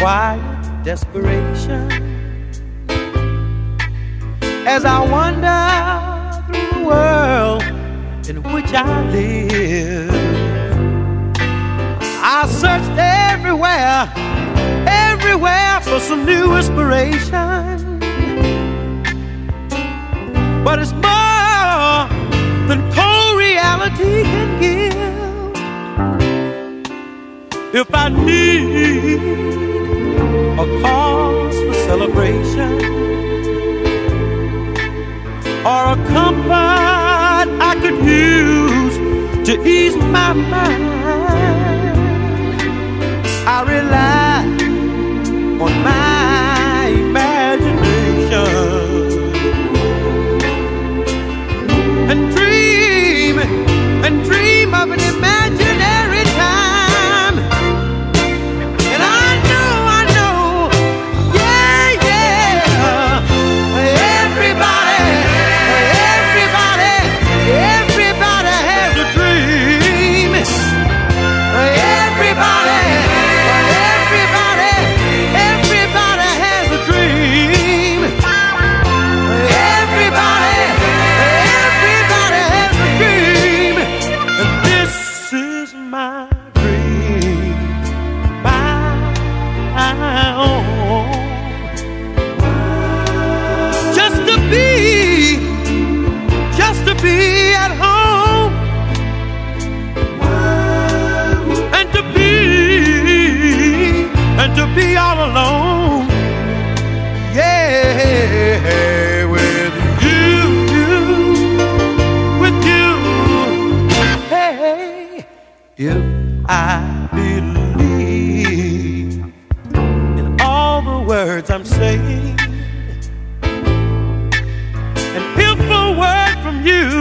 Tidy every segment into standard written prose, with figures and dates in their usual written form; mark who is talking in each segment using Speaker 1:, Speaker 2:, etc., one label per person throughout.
Speaker 1: quiet desperation as I wander through the world in which I live. I searched everywhere, everywhere for some new inspiration, but it's more than cold reality can give. If I need a cause for celebration or a comfort I could use to ease my mind, I rely on my imagination and dream of an imaginary time. And I know, yeah, everybody has a dream. Everybody has a dream. Everybody has a dream. And this is my dream, my own. Just to be at home, and to be all alone. Yeah, with you. Hey, if I believe in all the words I'm saying, and if a word from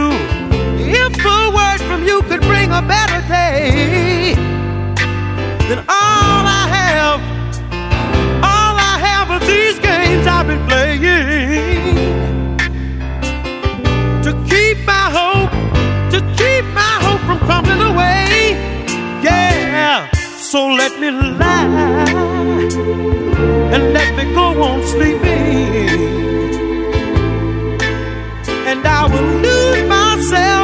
Speaker 1: you could bring a better day, then all I have are these games I've been playing to keep my hope from crumbling away. Yeah, so let me lie and let me go on sleeping, and I will lose myself